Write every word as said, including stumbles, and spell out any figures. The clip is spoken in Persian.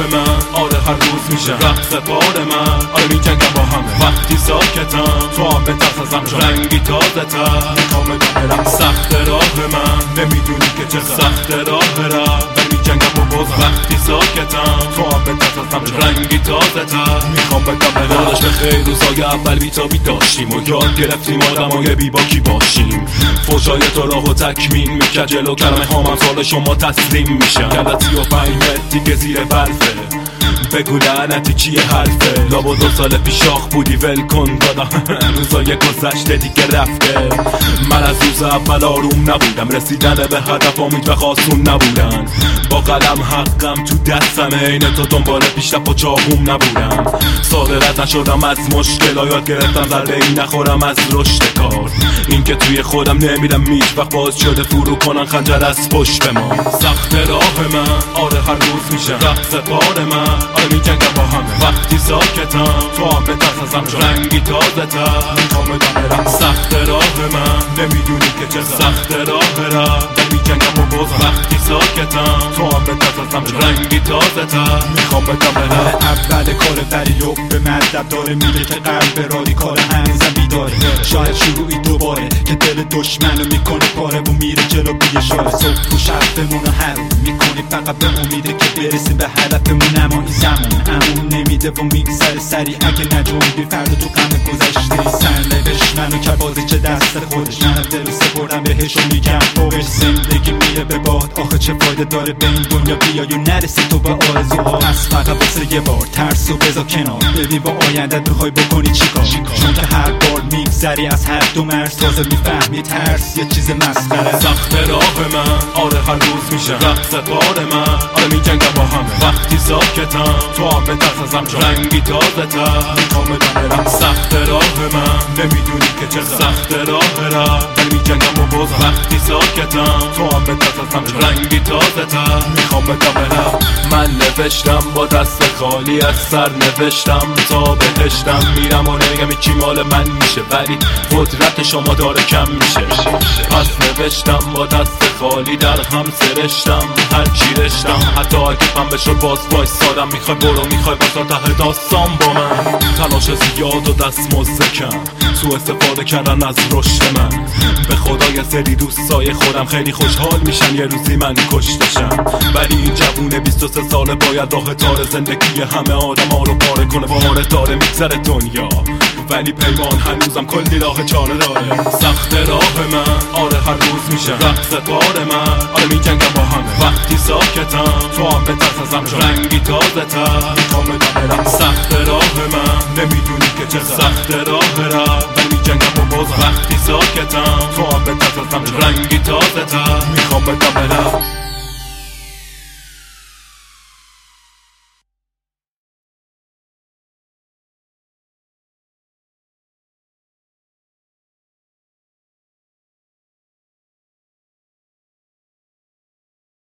من، آره هر روز میشه رقص بار من، آره میجنگم با همه وقتی ساکتم، تو هم بترس ازم چون رنگی تازه تر میخوام برم. سخت راه من، نمیدونی که چه سخت راه را میجنگم با باز وقتی ساکتم، تو هم بترس ازم چون رنگی تازه تر میخوام بدم. داداش به خیلی روزای اول بیتابی داشتیم و یاد گرفتیم آدمای بیباکی باشیم. فوشای تو راهو تکمین میکرد جلو کلمه هام هم سال شما تسلیم میشن. گلتی و پنیمت دیگه زیر برفه، بگو لعنتی چیه حرفه. لابا دو سال پیش شاخ بودی ول کن دادا روزای گذشته دیگه رفته. من از روز اول آروم نبودم، رسیدن به هدف امید و خواستون نبودن. با قلم حقم تو دستم، اینه تو دنبال پیشرفت و چاقوم نبودم. صادرت نشدم از مشکل، یاد گرفتم ضربه ای نخورم از رشد کار. این که توی خودم نمیرم هیچ وقت باز شده فرو کنن خنجر از پشت ما. سخت راه من، آره هر روز میشه رقص بار من، آره میجنگم با همه وقتی ساکتم، تو هم بترس ازم چون رنگی تازه تر میخوام برم. سخت راه من، نمیدونی که چه سخت راه را میجنگم و باز وقتی ساکتم، تو هم بترس ازم چون رنگی تازه تر میخوام برم. اول کار دریوب به مدب داره، میگه که قلب رادیکال هنوزم بیداره. شاید شروعی دوباره که دل دشمنو میکنه پاره و میره جلو بی اشاره. صبح و شبمونو حروم میکنی فقط به امیده که برسیم به هدفمون، اما این زمان امون نمیده و میگذره سری. اگه نجنبی فردا تو غم گذشته سرنوشت منو که بازی چه دست خودش. منم دلو سپردم بهش و میگم فوقش زندگی میره به باد. آخه چه فایده داره به این دنیا بیای و نرسی تو به آرزوها. پس فقط واسه یه بار ترسو بذار کنار، ببین با آیندت میخوای بکنی چیکار. چون که هر بار میگذری از هر دو مرز تازه میفهمی ترس یه چیز مسخره. سخت راه من، آره هر روز میشه رقص بار من، آره میجنگم با همه وقتی ساکتم، تو هم بترس ازم چون رنگی تازه تر میخوام برم. سخت راه من، نمیدونی که چه سخت راه را میجنگم و باز وقتی ساکتم، تو هم بترس ازم چون رنگی تازه تر میخوام برم. من نوشتم با دست خالی از سر نوشتم تا بهشتم میرم و نمیگم چی مال من میشه، ولی قدرت شما داره کم میشه. پس نوشتم با دست خالی در هم سرشتم هر چی رشتم، حتی اگه پم بشه باز وایسادم. میخوای برو میخوای بازا ته داستان با من، تلاش زیاد و دست مزدکم سو استفاده کردن از رشد من. به خدا یه سری دوستای خودم خیلی خوشحال میشن یه روزی من کشتشم، ولی این جوونه بیست و سه ساله باید راه تار زندگی همه آدم ها رو پاره کنه. واره داره میگذره دنیا ولی پیمان هنوزم کلی راه چاره داره. سخت راه من، آره هر روز میشه رقص بار من، آره میجنگم با همه وقتی ساکتم، تو هم بترس ازم چون رنگی تازه تر میخوام برم. سخت راه من، نمیدونی که چه سخت راه را میجنگم و باز وقتی ساکتم، تو هم بترس ازم چون رنگی تازه تر میخوام برم.